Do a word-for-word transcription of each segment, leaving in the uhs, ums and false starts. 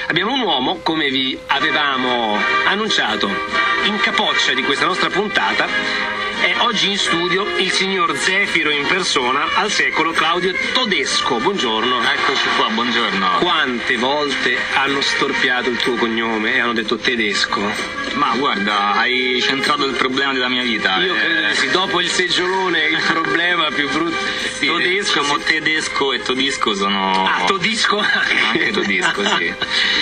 Abbiamo un uomo, come vi avevamo annunciato in capoccia di questa nostra puntata. È oggi in studio il signor Zefiro in persona, al secolo Claudio Todesco. Buongiorno. Eccoci qua, buongiorno. Quante volte hanno storpiato il tuo cognome e hanno detto Tedesco? Ma guarda, hai centrato il problema della mia vita. Io eh... credo di sì, dopo il seggiolone il problema più brutto. Sì, Todesco, diciamo sì. Tedesco e Todisco sono... Ah, Todisco anche Todisco, sì.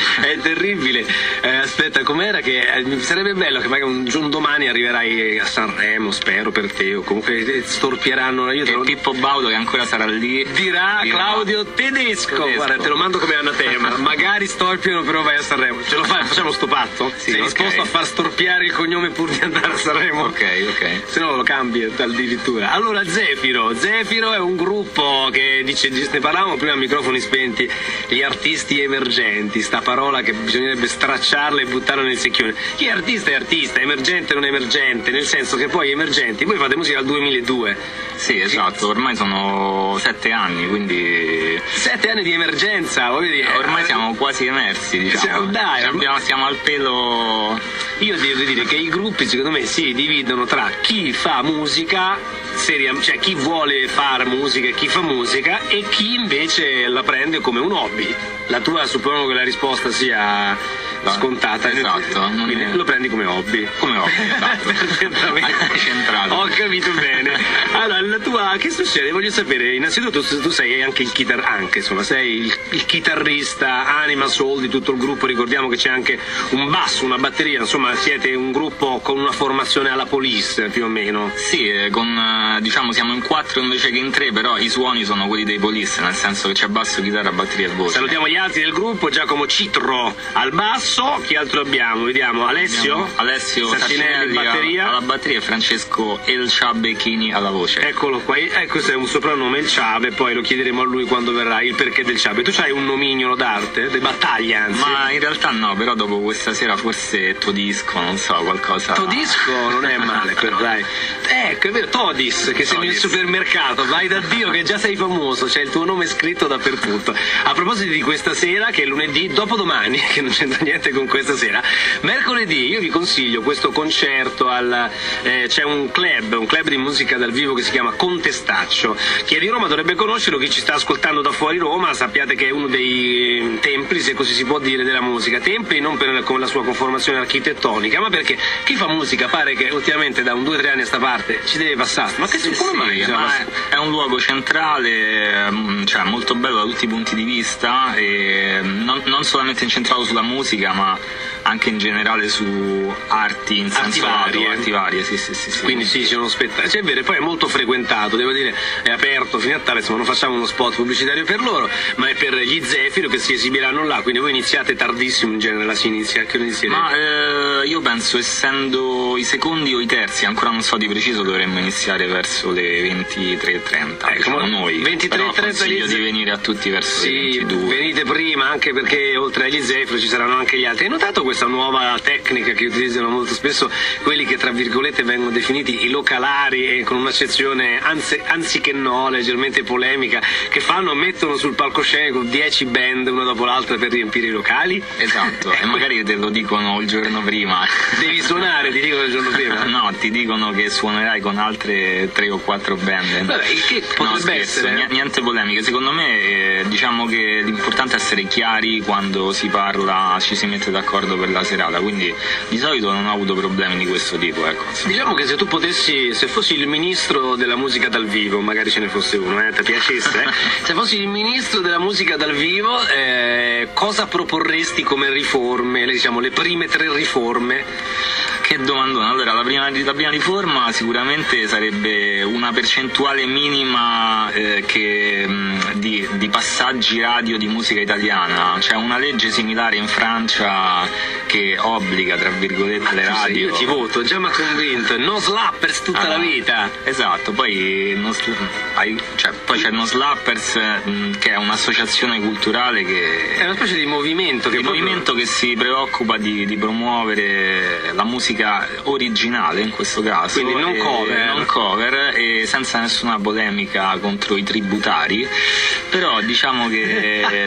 È terribile. Eh, aspetta, com'era che eh, sarebbe bello che magari un giorno domani arriverai a Sanremo, spero per te, o comunque storpieranno. Io te E lo... Pippo Baudo, che ancora sarà lì, dirà, dirà Claudio Tedesco. Tedesco. Guarda, te lo mando come anatema. Magari storpiano, però vai a Sanremo. Ce lo fai? Facciamo sto patto? Sì, Sei okay. disposto a far storpiare il cognome pur di andare a Sanremo? Ok, ok. Se no lo cambi addirittura. Allora, Zefiro. Zefiro è un gruppo che dice, ne parlavamo prima a microfoni spenti, gli artisti emergenti, sta parola che bisognerebbe stracciarla e buttarla nel secchione. Chi è artista è artista, emergente non è emergente, nel senso che poi emergenti, voi fate musica dal duemiladue. Sì, esatto, ormai sono sette anni, quindi... Sette anni di emergenza, voglio dire. Ormai siamo quasi emersi, diciamo. Siamo, dai, cioè, abbiamo, siamo al pelo... Io devo dire che i gruppi secondo me si dividono tra chi fa musica, seria, cioè chi vuole fare musica e chi fa musica, e chi invece la prende come un hobby. La tua suppongo che la risposta sia scontata. Esatto. Quindi è... lo prendi come hobby. Come hobby, esatto. Perfettamente. Centrato. Ho capito bene. Allora, la tua, che succede? Voglio sapere, innanzitutto tu, tu sei anche il chitar anche, insomma, sei il, il chitarrista, anima soul di tutto il gruppo. Ricordiamo che c'è anche un basso, una batteria, insomma, siete un gruppo con una formazione alla Police, più o meno. Sì, con, diciamo, siamo in quattro invece che in tre, però i suoni sono quelli dei Police, nel senso che c'è basso, chitarra, batteria e voce. Salutiamo gli altri del gruppo: Giacomo Citro al basso, chi altro abbiamo? Vediamo, Alessio? Abbiamo Alessio Saccinelli, batteria. alla batteria e Francesco El Ciabe Chini alla voce. Eccolo qua, eh, questo è un soprannome, il Ciabe, poi lo chiederemo a lui quando verrà, il perché del Ciabe. Tu c'hai un nomignolo d'arte? De battaglia, anzi? Ma in realtà no, però dopo questa sera forse Todisco, non so, qualcosa... Todisco non è male, però dai. Ecco, è vero, Todis, che sei nel supermercato, vai da Dio che già sei famoso, c'è il tuo nome scritto dappertutto. A proposito di questa sera, che è lunedì, dopodomani, che non c'entra niente con questa sera, mercoledì io vi consiglio questo concerto al... Eh, c'è un club, un club di musica dal vivo che si chiama Contestaccio. Chi è di Roma dovrebbe conoscerlo, chi ci sta ascoltando da fuori Roma sappiate che è uno dei templi, se così si può dire, della musica. Templi non per con la sua conformazione architettonica, ma perché chi fa musica pare che ultimamente da un due o tre anni a sta parte ci deve passare. Ma che sì, come sì, mai? Ma è, è un luogo centrale, cioè molto bello da tutti i punti di vista, e non, non solamente incentrato sulla musica, ma anche in generale su arti in senso lato, arti varie, sì, sì, sì, sì. Quindi sì, c'è uno spettacolo, cioè, è vero, e poi è molto frequentato, devo dire, è aperto fino a tale, insomma, non facciamo uno spot pubblicitario per loro, ma è per gli Zefiro che si esibiranno là, quindi voi iniziate tardissimo, in genere la si inizia, che non inizierete? Ma eh, io penso, essendo i secondi o i terzi, ancora non so di preciso, dovremmo iniziare verso le ventitré e trenta, ecco, diciamo noi, ventitré e trenta consiglio di venire a tutti verso sì, le ventidue. Venite prima, anche perché oltre agli Zefiro ci saranno anche gli altri. Hai notato questa nuova tecnica che utilizzano molto spesso quelli che tra virgolette vengono definiti i localari, e con un'accezione anzi, anziché no, leggermente polemica, che fanno, mettono sul palcoscenico dieci band una dopo l'altra per riempire i locali? Esatto, e magari te lo dicono il giorno prima. Devi suonare, ti dicono il giorno prima? No, ti dicono che suonerai con altre tre o quattro band. Vabbè, il che potrebbe no, scherzo, essere? Niente polemiche, secondo me eh, diciamo che l'importante è essere chiari quando si parla, ci si mette d'accordo per la serata, quindi di solito non ho avuto problemi di questo tipo, ecco. Diciamo che se tu potessi, se fossi il ministro della musica dal vivo, magari ce ne fosse uno, eh, ti piacesse, eh? Se fossi il ministro della musica dal vivo, eh, cosa proporresti come riforme, le, diciamo le prime tre riforme? Che domandona. Allora, la prima, la prima riforma sicuramente sarebbe una percentuale minima eh, che, mh, di, di passaggi radio di musica italiana, cioè una legge similare in Francia che obbliga, tra virgolette, le radio. Io ti voto, già mi ha convinto, no slappers tutta ah, la vita. Esatto, poi, no, hai, cioè, poi c'è No Slappers, mh, che è un'associazione culturale che... È una specie di movimento che, di proprio... movimento che si preoccupa di, di promuovere la musica originale in questo caso, quindi non cover, non cover, e senza nessuna polemica contro i tributari, però diciamo che no,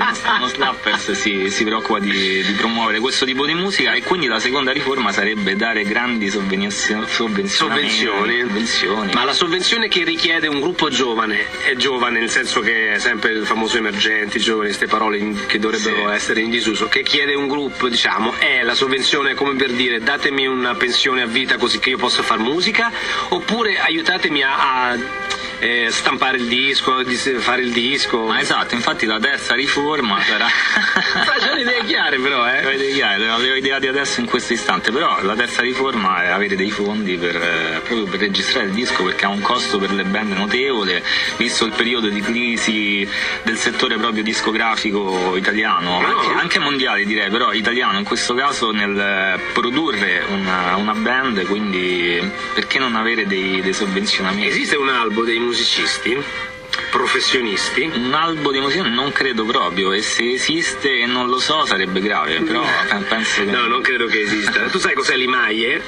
Slappers si, si preoccupa di, di promuovere questo tipo di musica, e quindi la seconda riforma sarebbe dare grandi sovvenzioni. Sovvenzioni. sovvenzioni. Ma la sovvenzione che richiede un gruppo giovane, è giovane nel senso che è sempre il famoso emergenti, giovani, queste parole in, che dovrebbero sì. essere in disuso, che chiede un gruppo, diciamo, è la sovvenzione come per dire datemi una pensione a vita così che io possa fare musica, oppure aiutatemi a, a eh, stampare il disco, a fare il disco. Ma esatto, infatti la terza riforma sarà... C'ho le idee chiare però, eh? Le idee chiare, le avevo ideate adesso in questo istante, però la terza riforma è avere dei fondi per, eh, proprio per registrare il disco, perché ha un costo per le band notevole, visto il periodo di crisi del settore proprio discografico italiano, no. anche, anche mondiale direi, però italiano in questo caso, nel produrre una, una band, quindi perché non avere dei, dei sovvenzionamenti? Esiste un albo dei musicisti professionisti? Un albo di musica non credo proprio, e se esiste e non lo so sarebbe grave, però penso che... No, non credo che esista. Tu sai cos'è l'Imaie?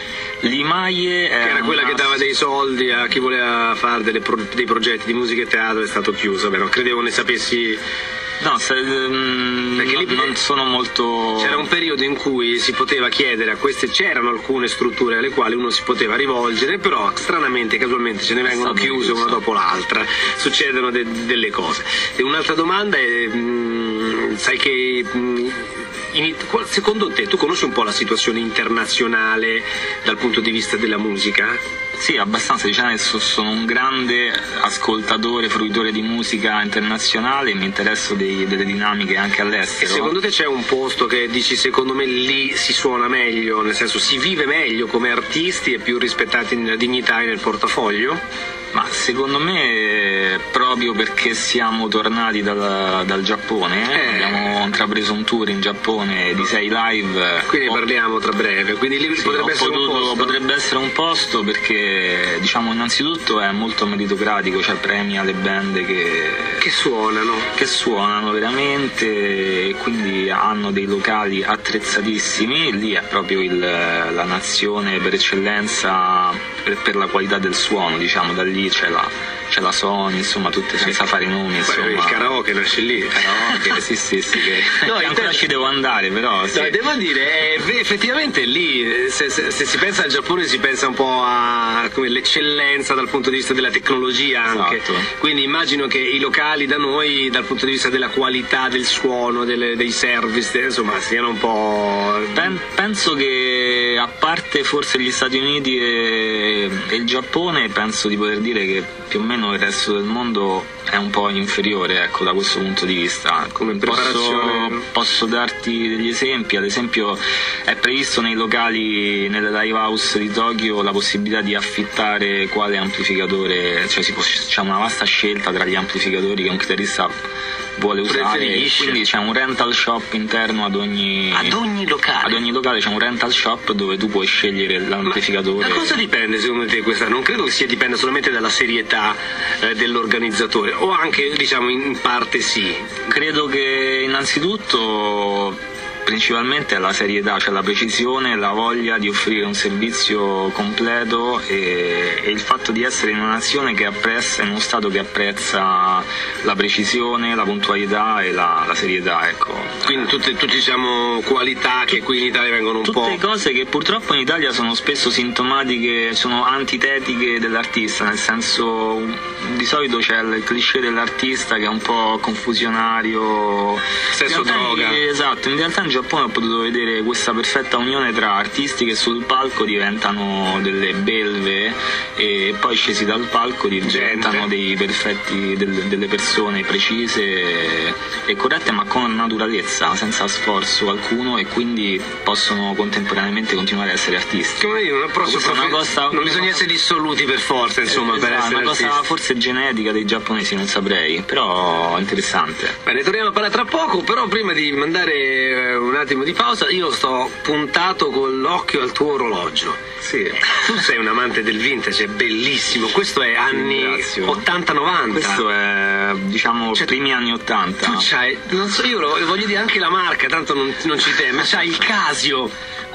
L'Imaie che era quella una... che dava dei soldi a chi voleva fare delle pro... dei progetti di musica e teatro, è stato chiuso, però credevo ne sapessi. No, se, um, perché lì non sono molto... C'era un periodo in cui si poteva chiedere a queste, c'erano alcune strutture alle quali uno si poteva rivolgere, però stranamente, casualmente ce ne vengono chiuse una dopo l'altra, succedono de- delle cose. E un'altra domanda è, mh, sai che... Mh, In, secondo te, tu conosci un po' la situazione internazionale dal punto di vista della musica? Sì, abbastanza, diciamo che sono un grande ascoltatore, fruitore di musica internazionale, mi interesso dei, delle dinamiche anche all'estero. E secondo te c'è un posto che dici, secondo me lì si suona meglio, nel senso si vive meglio come artisti e più rispettati nella dignità e nel portafoglio? Ma secondo me proprio perché siamo tornati dal, dal Giappone, eh? abbiamo intrapreso un tour in Giappone di sei live. Quindi ho, parliamo tra breve, quindi lì sì, potrebbe essere potuto, un posto. Potrebbe essere un posto perché diciamo innanzitutto è molto meritocratico, cioè premia le band che, che suonano, che suonano veramente, e quindi hanno dei locali attrezzatissimi, lì è proprio il, la nazione per eccellenza per, per la qualità del suono, diciamo, da lì c'è la, c'è la Sony, insomma, tutte senza fare i nomi, insomma. Il karaoke nasce lì. Il karaoke, sì, sì, sì, che no, ancora ci devo andare, però. Sì. No, devo dire, eh, effettivamente lì, se, se, se si pensa al Giappone si pensa un po' a come l'eccellenza dal punto di vista della tecnologia anche. Esatto. Quindi immagino che i locali da noi, dal punto di vista della qualità del suono, delle, dei service, insomma, siano un po'. Ben, penso che a parte forse gli Stati Uniti e, e il Giappone, penso di poter dire che più o meno il resto del mondo è un po' inferiore, ecco, da questo punto di vista. Come preparazione. Posso, posso darti degli esempi, ad esempio è previsto nei locali, nelle live house di Tokyo, la possibilità di affittare quale amplificatore, cioè si può, c'è una vasta scelta tra gli amplificatori che un chitarrista vuole usare, preferisce. Quindi c'è un rental shop interno ad ogni, ad ogni locale. Ad ogni locale c'è un rental shop dove tu puoi scegliere l'amplificatore. Ma da cosa dipende secondo te questa? Non credo che sia dipenda solamente dalla serietà eh, dell'organizzatore, o anche diciamo in parte sì. Credo che innanzitutto principalmente è la serietà, cioè la precisione, la voglia di offrire un servizio completo e, e il fatto di essere in una nazione che apprezza, in uno stato che apprezza la precisione, la puntualità e la, la serietà, ecco. Quindi tutte, tutte diciamo qualità che qui in Italia vengono un tutte po'. Tutte cose che purtroppo in Italia sono spesso sintomatiche, sono antitetiche dell'artista, nel senso di solito c'è il cliché dell'artista che è un po' confusionario. Sesso, droga. Esatto, in realtà in Giappone ho potuto vedere questa perfetta unione tra artisti che sul palco diventano delle belve e poi scesi dal palco diventano dei perfetti, del, delle persone precise e corrette ma con naturalezza, senza sforzo alcuno, e quindi possono contemporaneamente continuare a essere artisti. Come dire, un approccio profe- una cosa, non bisogna essere dissoluti per forza, insomma, eh, per esatto, essere una artisti. Cosa forse genetica dei giapponesi, non saprei, però interessante. Bene, torniamo a parlare tra poco, però prima di mandare un attimo di pausa, io sto puntato con l'occhio al tuo orologio. Sì. Tu sei un amante del vintage, è bellissimo. Questo è anni ottanta novanta. Questo è, diciamo, cioè, primi anni ottanta. Tu c'hai, non so, io lo, voglio dire anche la marca, tanto non, non ci temo, ma c'hai il Casio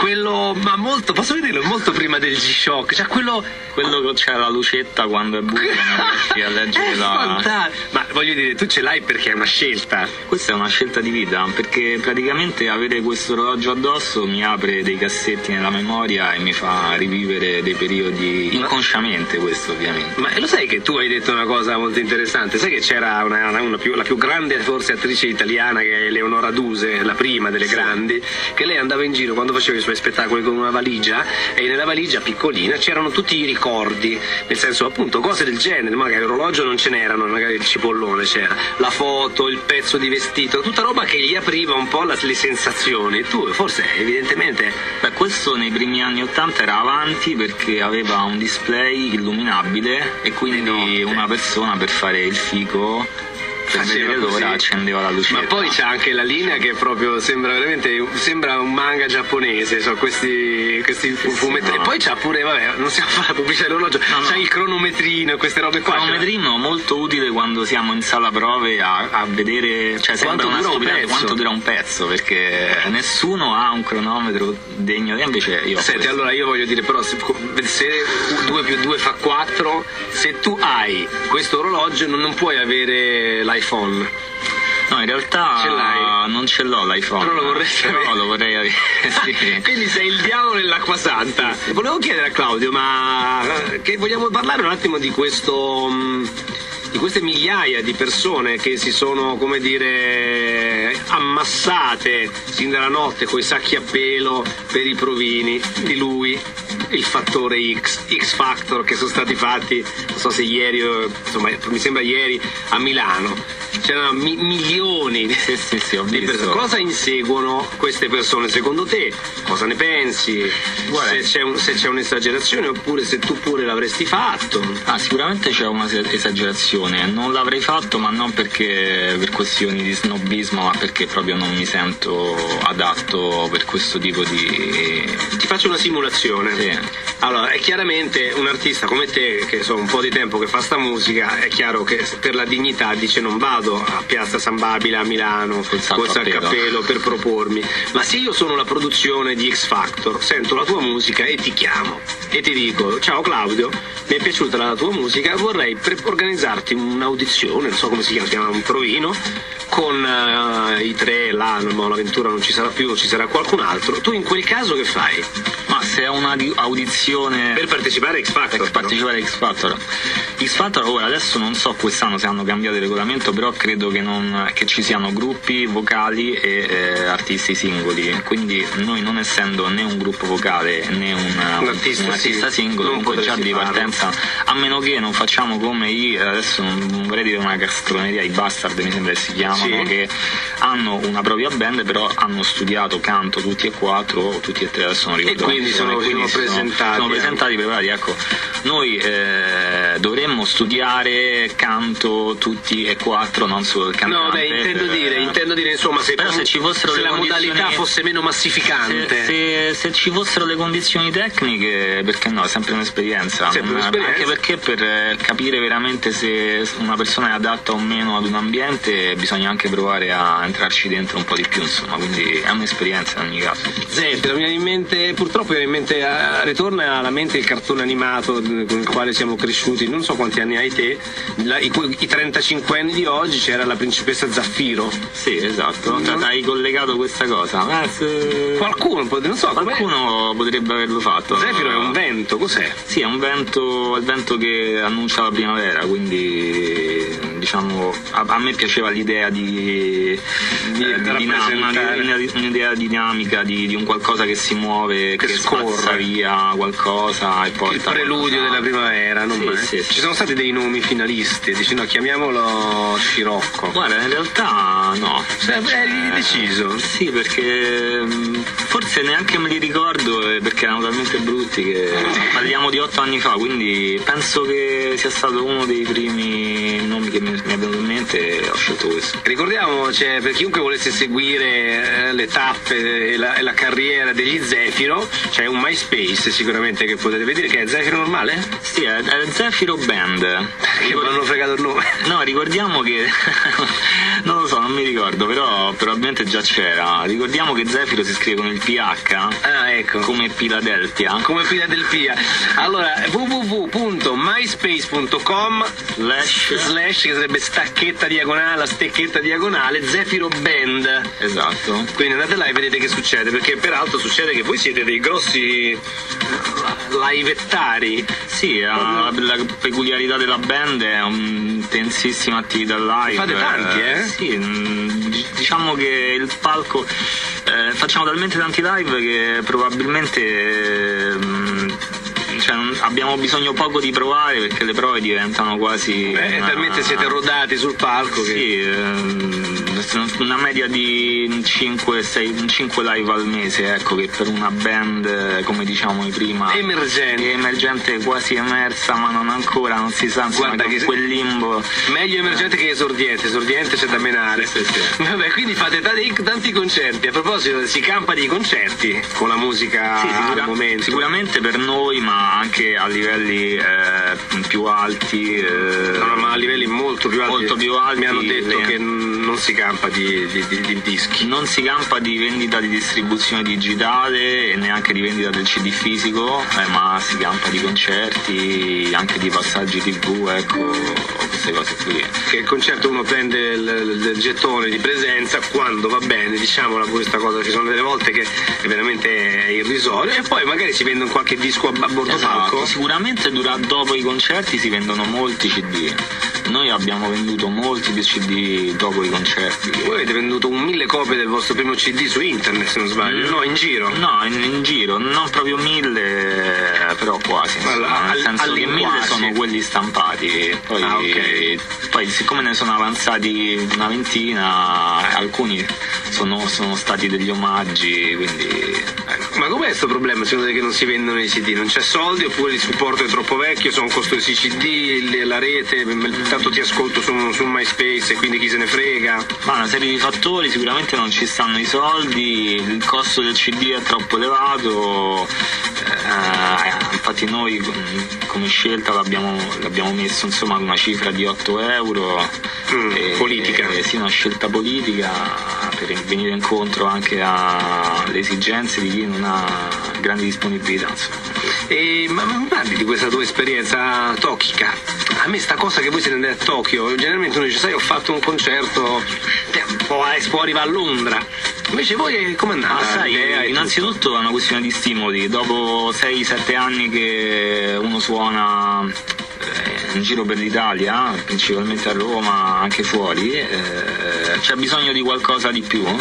quello, ma molto, posso vederlo, molto prima del G-Shock, cioè quello... Quello che c'è la lucetta quando è buio, non riesci a leggere è la... fantastico. Ma voglio dire, tu ce l'hai perché è una scelta. Questa è una scelta di vita, perché praticamente avere questo orologio addosso mi apre dei cassetti nella memoria e mi fa rivivere dei periodi, inconsciamente questo ovviamente. Ma lo sai che tu hai detto una cosa molto interessante? Sai che c'era una, una più, la più grande forse attrice italiana, che è Leonora Duse, la prima delle sì. grandi, che lei andava in giro quando faceva i suoi spettacoli con una valigia, e nella valigia piccolina c'erano tutti i ricordi, nel senso appunto cose del genere, magari l'orologio non ce n'erano, magari il cipollone c'era, la foto, il pezzo di vestito, tutta roba che gli apriva un po' la, le sensazioni. Tu forse evidentemente... Beh, questo nei primi anni ottanta era avanti perché aveva un display illuminabile e quindi una persona per fare il fico, per vedere l'ora, accendeva la lucetta. Ma poi c'è anche la linea che proprio sembra veramente sembra un manga giapponese, so questi, questi sì, fumetti. Sì, no. E poi c'ha pure, vabbè, non stiamo a fare la pubblicità dell'orologio, no, no. c'ha il cronometrino e queste robe qua. Il cronometrino molto utile quando siamo in sala prove a, a vedere, cioè sembra una stupidità quanto dura un pezzo, perché nessuno ha un cronometro degno, e invece io ho Senti, questo. allora io voglio dire, però se, se due più due fa quattro, se tu hai questo orologio non, non puoi avere l'iPhone. No, in realtà ce l'hai? Non ce l'ho l'iPhone. Però lo vorresti avere. Però lo vorrei avere. Sì. Quindi sei il diavolo nell'acqua santa. Sì, sì. Volevo chiedere a Claudio, ma che vogliamo parlare un attimo di questo, di queste migliaia di persone che si sono, come dire, ammassate sin dalla notte coi sacchi a pelo per i provini di lui, il fattore X, X Factor, che sono stati fatti, non so se ieri, insomma mi sembra ieri, a Milano. C'erano mi- milioni di, sì, sì, sì, di persone. Cosa inseguono queste persone secondo te? Cosa ne pensi? Se c'è, un, se c'è un'esagerazione oppure se tu pure l'avresti fatto? Ah, sicuramente c'è una esagerazione. Non l'avrei fatto, ma non perché per questioni di snobismo, ma perché proprio non mi sento adatto per questo tipo di... Ti faccio una simulazione. Sì. Allora, è chiaramente un artista come te, che so un po' di tempo che fa sta musica, è chiaro che per la dignità dice non vado a Piazza San Babila a Milano col sacco a cappello per propormi, ma se io sono la produzione di X Factor, sento la tua musica e ti chiamo e ti dico: ciao Claudio, mi è piaciuta la tua musica, vorrei pre- organizzarti un'audizione, non so come si chiama, si chiama un provino, con uh, i tre là, no, l'avventura non ci sarà più, non ci sarà qualcun altro. Tu in quel caso che fai? Ma se è una di- audizione per partecipare a X Factor, per partecipare a X Factor X Factor ora adesso non so quest'anno se hanno cambiato il regolamento, però credo che, non, che ci siano gruppi vocali e eh, artisti singoli, quindi noi non essendo né un gruppo vocale né un, un artista, un artista sì, singolo, comunque già di partenza, a meno che non facciamo come i, adesso non vorrei dire una castroneria, i Bastard mi sembra che si chiamano, sì. che hanno una propria band però hanno studiato canto tutti e quattro, tutti e tre adesso non ricordo, e quindi sono, quindi sono presentati, sono presentati preparati. Ecco, noi eh, dovremmo studiare canto tutti e quattro, non solo il cantante. No, beh, intendo per, dire, intendo dire insomma, se, però se, ci fossero se le la modalità fosse meno massificante, se, se, se ci fossero le condizioni tecniche, perché no, è sempre un'esperienza, sempre un'esperienza. Anche perché per capire veramente se una persona è adatta o meno ad un ambiente bisogna anche provare a entrarci dentro un po' di più, insomma, quindi è un'esperienza in ogni caso. Zefiro, mi viene in mente, purtroppo mi viene in mente, uh, ritorna alla mente il cartone animato con il quale siamo cresciuti, non so quanti anni hai te, la, i, i trentacinque anni di oggi, c'era la principessa Zaffiro. Sì, esatto, non... cioè, hai collegato questa cosa. Eh, se... Qualcuno, non so, qualcuno com'è? Potrebbe averlo fatto. Zefiro è un vento, cos'è? Sì, è un vento, il vento che annuncia la primavera, quindi diciamo a, a me piaceva l'idea di, di, eh, di dinamica, un'idea dinamica di, di un qualcosa che si muove, che, che scorre via qualcosa e poi il preludio della primavera, non sì, sì, sì. Ci sono stati dei nomi finalisti, dici no, chiamiamolo Scirocco. Guarda, in realtà no, cioè, eri deciso? Sì, perché forse neanche me li ricordo, perché erano talmente brutti che parliamo di otto anni fa, quindi penso che sia stato uno dei primi nomi che mi mi è venuto in mente e ho scelto questo. Ricordiamo, cioè, per chiunque volesse seguire eh, le tappe e la, e la carriera degli Zefiro, c'è un MySpace sicuramente che potete vedere, che è Zefiro normale? Sì, è, è Zefiro Band. Che mi hanno fregato il nome. No, ricordiamo che non lo so, non non mi ricordo, però probabilmente già c'era. Ricordiamo che Zefiro si scrive con il P H, ah, ecco. come Philadelphia. Come Philadelphia. Allora, w w w punto myspace punto com slash, slash che sarebbe stacchetta diagonale, stecchetta diagonale, Zefiro Band. Esatto. Quindi andate là e vedete che succede, perché peraltro succede che voi siete dei grossi livettari. Sì, la, la peculiarità della band è un'intensissima attività live. Fate tanti, eh? Sì, diciamo che il palco, eh, facciamo talmente tanti live che probabilmente eh, cioè, non, abbiamo bisogno poco di provare, perché le prove diventano quasi Beh, una, talmente siete rodati sul palco che... Sì, eh, una media di cinque sei, cinque live al mese, ecco, che per una band, come diciamo prima, emergente, emergente quasi emersa, ma non ancora, non si sa, insomma, guarda che quel limbo. Meglio emergente eh. che esordiente, esordiente c'è da menare. Sì, sì, sì. Vabbè, quindi fate tanti, tanti concerti. A proposito, si campa di concerti con la musica sì, sicura, al momento. Sicuramente per noi, ma anche a livelli eh, più alti. Eh, no, ma a livelli molto più alti. Molto più alti mi hanno detto le... che non si campa di, di, di, di dischi. Non si campa di vendita di distribuzione digitale e neanche di vendita del C D fisico, eh, ma si campa di concerti, anche di passaggi tivù, ecco, queste cose qui. Che il concerto uno prende il, il gettone di presenza quando va bene, diciamola questa cosa, ci sono delle volte che è veramente irrisorio, e poi magari si vende qualche disco a bordo esatto. palco. Sicuramente dura, dopo i concerti si vendono molti C D. Noi abbiamo venduto molti C D dopo i concerti. Voi avete venduto un mille copie del vostro primo C D su internet, se non sbaglio, mm. no, in giro? No, in, in giro, non proprio mille, però quasi, insomma, nel senso che mille sono quelli stampati, poi, ah, okay. poi siccome ne sono avanzati una ventina, alcuni sono, sono stati degli omaggi, quindi... Ma com'è questo problema secondo te che non si vendono i C D? Non c'è soldi, oppure il supporto è troppo vecchio, sono costosi i C D, la rete, tanto ti ascolto su, su MySpace e quindi chi se ne frega? Ma una serie di fattori, sicuramente non ci stanno i soldi, il costo del C D è troppo elevato, eh, infatti noi come scelta l'abbiamo, l'abbiamo messo insomma ad una cifra di otto euro. Mm, e, politica. E, sì, una scelta politica per venire incontro anche alle esigenze di chi non ha grandi disponibilità, insomma. E, ma mi parli di questa tua esperienza tochica? A me sta cosa che voi siete andati a Tokyo, generalmente uno dice, sai, ho fatto un concerto, può, può arrivare a Londra, invece voi come andate? Ah, sai, innanzitutto è una questione di stimoli. Dopo sei sette anni che uno suona in giro per l'Italia, principalmente a Roma, anche fuori, eh, c'è bisogno di qualcosa di più.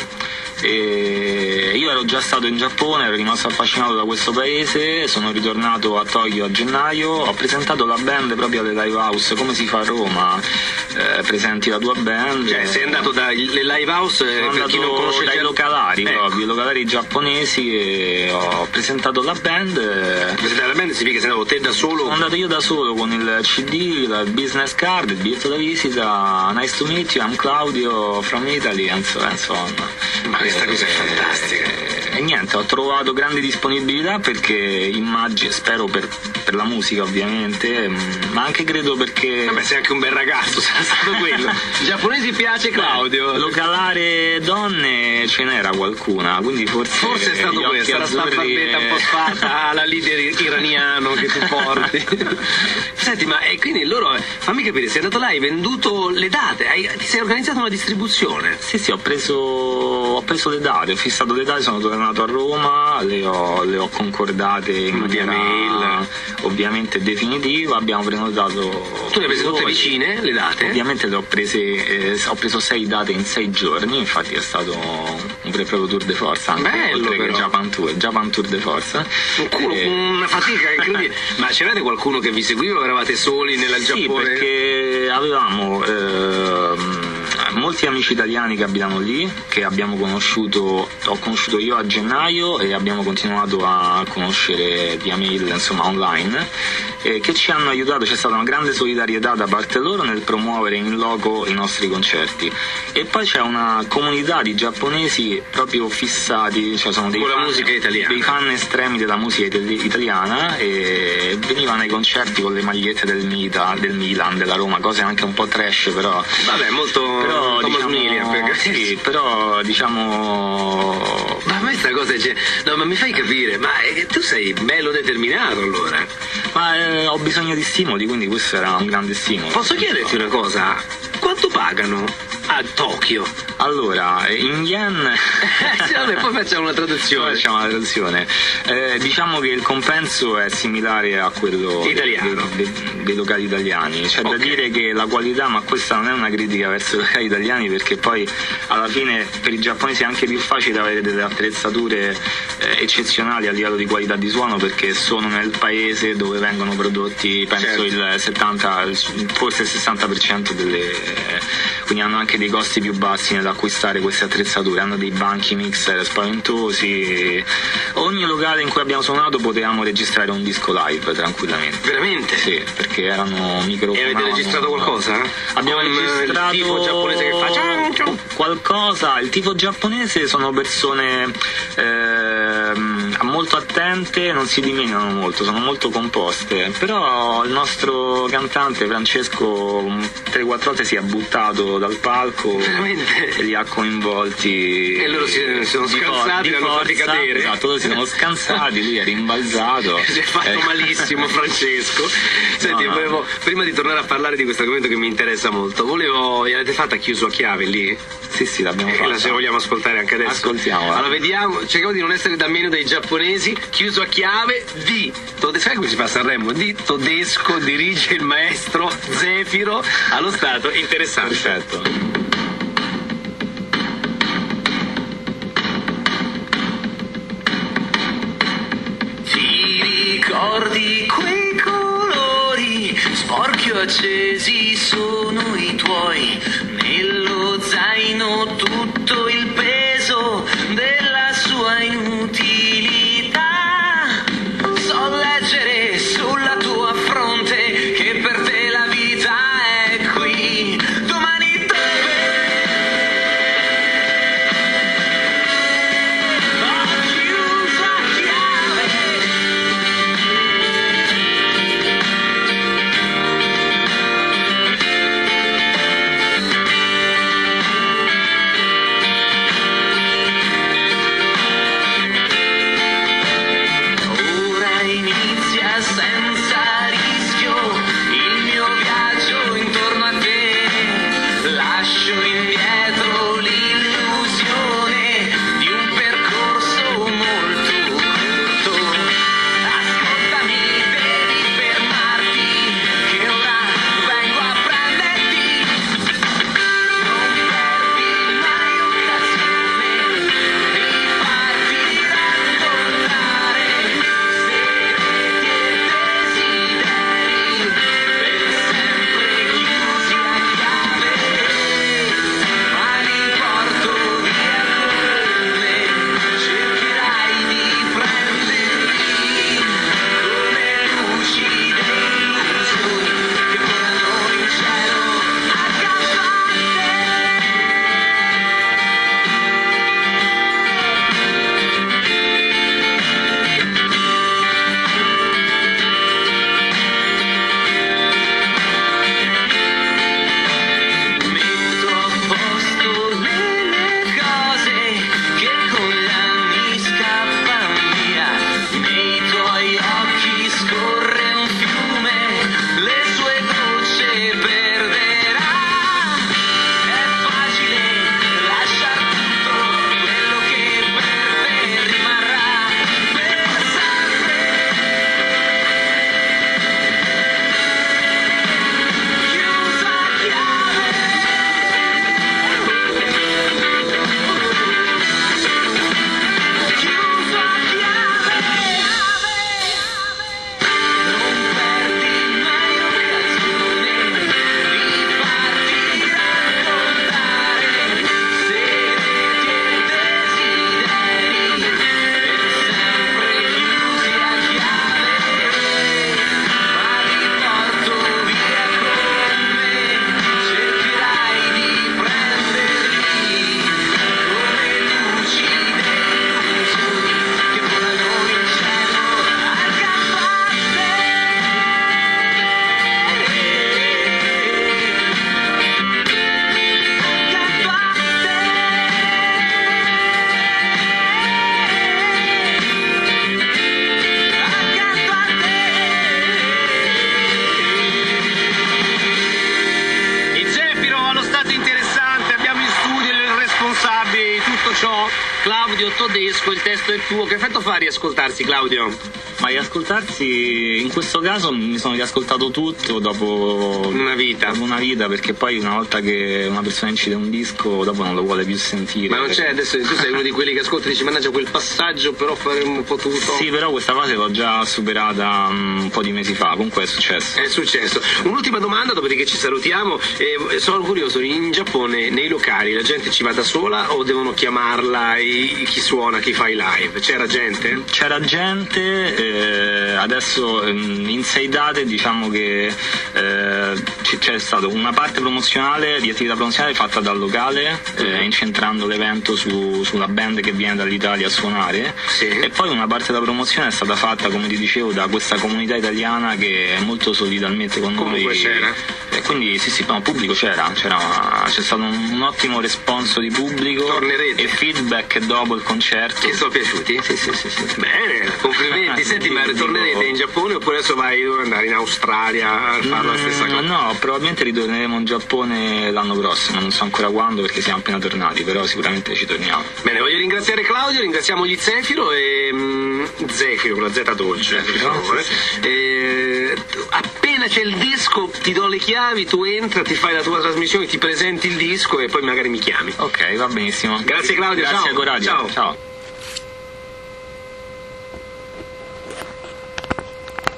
E io ero già stato in Giappone, ero rimasto affascinato da questo paese, sono ritornato a Tokyo a gennaio, ho presentato la band proprio alle live house, come si fa a Roma, eh, presenti la tua band. Cioè sei andato dalle live house, sono per chi non conosce dai già... localari, ecco. proprio, i localari giapponesi, e ho presentato la band. Presentare la band significa che sei andato te da solo? Sono andato io da solo con il C D, il business card, il biglietto da visita, nice to meet you, I'm Claudio from Italy, and so, and so on. Ma questa cosa è fantastica. E niente, ho trovato grande disponibilità perché immagino, spero per, per la musica ovviamente, ma anche credo perché... Vabbè, sei anche un bel ragazzo, sarà stato quello. I giapponesi piace Claudio. Beh, localare donne ce n'era qualcuna, quindi forse... Forse è stato questo, la sta barbetta un po' sfatta alla leader iraniano che tu porti. Senti, ma e quindi loro, fammi capire, sei andato là, hai venduto le date, hai, ti sei organizzato una distribuzione? Sì, sì, ho preso, ho preso le date, ho fissato le date, sono tornato a Roma, le ho, le ho concordate in maniera mail, ovviamente definitiva, abbiamo prenotato... Tu le hai prese tutte vicine, le date? Ovviamente le ho prese, eh, ho preso sei date in sei giorni, infatti è stato un vero e proprio tour de force, anche bello, oltre però. che Japan Tour, Japan Tour de force. Un culo, eh, una fatica incredibile. Ma c'erate qualcuno che vi seguiva o eravate soli nella sì, Giappone? Sì, perché avevamo... Ehm, molti amici italiani che abitano lì, che abbiamo conosciuto, ho conosciuto io a gennaio e abbiamo continuato a conoscere via mail, insomma online, eh, che ci hanno aiutato, c'è stata una grande solidarietà da parte loro nel promuovere in loco i nostri concerti. E poi c'è una comunità di giapponesi proprio fissati, cioè sono dei, con fan, la musica italiana. dei fan estremi della musica italiana, e venivano ai concerti con le magliette del Mita, del Milan, della Roma, cose anche un po' trash, però... Vabbè, molto... Però però, Thomas diciamo, Millian, perché... sì, però diciamo... Ma questa cosa c'è... No, ma mi fai capire, ma è che tu sei bello determinato allora. Ma eh, ho bisogno di stimoli, quindi questo era un grande stimolo. Posso chiederti una cosa? Quanto pagano a Tokyo? Allora, in yen... Sì, vabbè, poi facciamo una traduzione. Facciamo una traduzione. Eh, diciamo che il compenso è similare a quello italiano dei, dei, dei locali italiani. C'è okay. da dire che la qualità, ma questa non è una critica verso i locali italiani, perché poi alla fine per i giapponesi è anche più facile avere delle attrezzature eh, eccezionali a livello di qualità di suono, perché sono nel paese dove vengono prodotti, penso certo. il settanta, forse il sessanta per cento delle... Eh, quindi hanno anche dei costi più bassi nell'acquistare queste attrezzature, hanno dei banchi mixer spaventosi. Ogni locale in cui abbiamo suonato potevamo registrare un disco live tranquillamente. Veramente? Sì, perché erano microfoni. E avete registrato qualcosa? Abbiamo Con registrato il tifo giapponese che fa qualcosa. Il tifo giapponese sono persone eh, molto attente, non si dimenticano molto, sono molto composte, però il nostro cantante Francesco tre quattro volte si è buttato dal palco. Veramente? E li ha coinvolti e loro si, si sono scansati e l'hanno fatti cadere. Esatto, loro si sono scansati, lui è rimbalzato. Si è fatto eh. malissimo Francesco. Senti, no, volevo, no. prima di tornare a parlare di questo argomento che mi interessa molto, volevo, l'avete fatta chiuso a chiave lì? Sì, sì, l'abbiamo E fatta. la se vogliamo ascoltare anche adesso. Ascoltiamola. Allora vediamo, cerchiamo di non essere da meno dei giapponesi, chiuso a chiave di Todesco, sai come si fa a Sanremo? Di Todesco dirige il maestro Zefiro allo stato interessante. Perfetto. Ti ricordi quei colori sporchi o accesi sono i tuoi, nello zaino tutto il peso della sua inutilità. So leggere sulla tua fronte che per te la vita è qui. Domani dove? Ho chiuso a chiave. Claudio Todesco, il testo è tuo. Che effetto fa a riascoltarsi, Claudio? Ma riascoltarsi, in questo caso mi sono riascoltato tutto dopo una vita. Dopo una vita, perché poi una volta che una persona incide un disco, dopo non lo vuole più sentire. Ma non c'è, adesso tu sei uno di quelli che ascolta e dici, mannaggia quel passaggio, però faremmo potuto. Sì, però questa fase l'ho già superata um, un po' di mesi fa, comunque è successo. È successo. Un'ultima domanda, dopodiché ci salutiamo. Eh, sono curioso, in Giappone, nei locali, la gente ci va da sola o devono chiamarla i, chi suona, chi fa i live? C'era gente? C'era gente, eh, adesso in sei date diciamo che eh, c'è stata una parte promozionale, di attività promozionale fatta dal locale, eh, incentrando l'evento su, sulla band che viene dall'Italia a suonare, sì. E poi una parte della promozione è stata fatta, come ti dicevo, da questa comunità italiana che è molto solidarmente con Comunque noi. C'era. E quindi sì sì, no, pubblico c'era, c'era, c'è stato un, un ottimo responso di pubblico. Tornerete. E feedback dopo il concerto. Ti sono piaciuti? Sì sì sì, sì. Bene, complimenti. Senti, ma ritornerete in Giappone oppure adesso vai a andare in Australia a fare la stessa cosa? Mm, no, probabilmente ritorneremo in Giappone l'anno prossimo, non so ancora quando perché siamo appena tornati, però sicuramente ci torniamo. Bene, voglio ringraziare Claudio, ringraziamo gli Zefiro e mm, Zefiro con la Z dolce, per favore. E, appena c'è il disco ti do le chiavi, tu entra, ti fai la tua trasmissione, ti presenti il disco e poi magari mi chiami. Ok, va benissimo. Grazie Claudio, Grazie ciao. a Coradio. Ciao. Ciao.